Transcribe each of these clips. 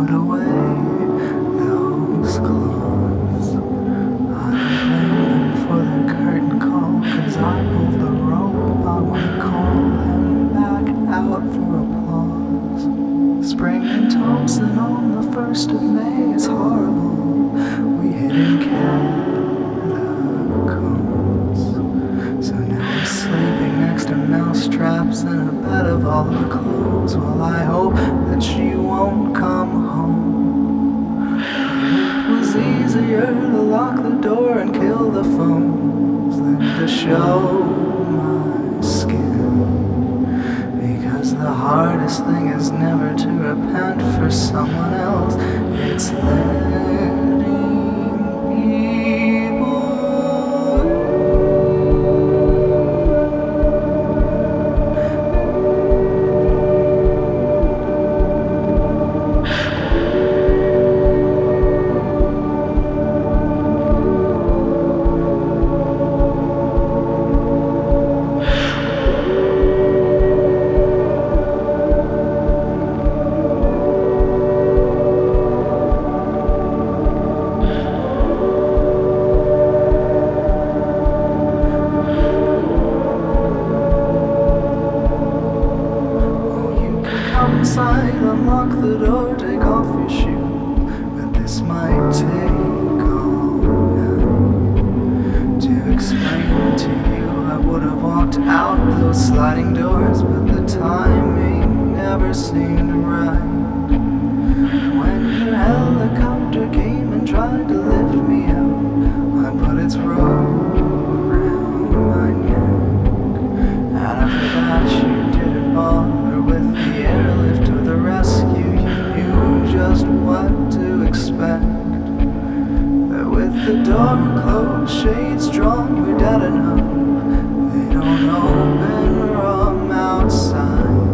put away those clothes. I don't blame them for their curtain call, 'cause I pulled the rope. I wanna call them back out for applause. Spring in Thompson on the 1st of May is horrible. We hid in catacombs. So now I'm sleeping next to mousetraps in a bed of all her clothes, while I hope that she won't come home. It was easier to lock the door and kill the phones than to show my skin, because the hardest thing is never to repent for someone else. It's letting people inside, unlock the door, take off your shoe. But this might take all night to explain to you. I would have walked out those sliding doors, but the timing never seemed right. When your helicopter came and tried to lift me out, I put its rope around my neck. And after that you didn't bother with the airlift or the rescue. You knew just what to expect. That with the door closed, shades drawn, we're dead enough. They don't open from outside.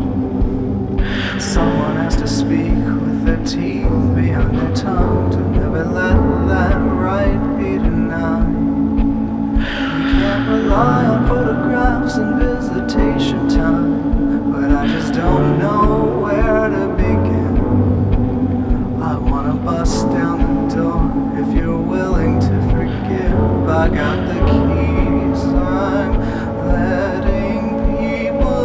Someone has to speak with their teeth behind their tongue, to never let that right be denied. We can't rely on photographs and visitation time, but I just don't know where to begin. I wanna bust down the door if you're willing to forgive. I got the keys, I'm letting people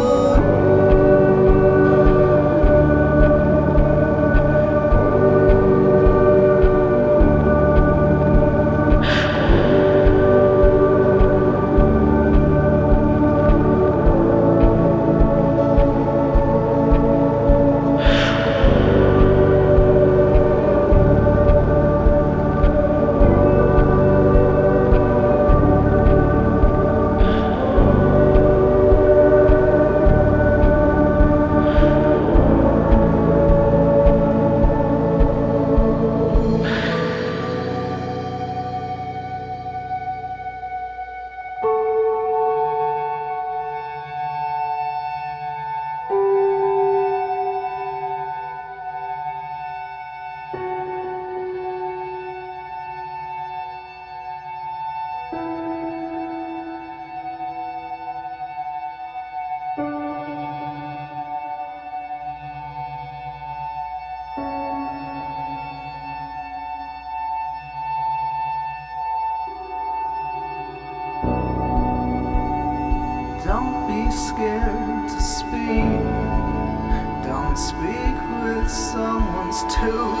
don't be scared to speak. Don't speak with someone's too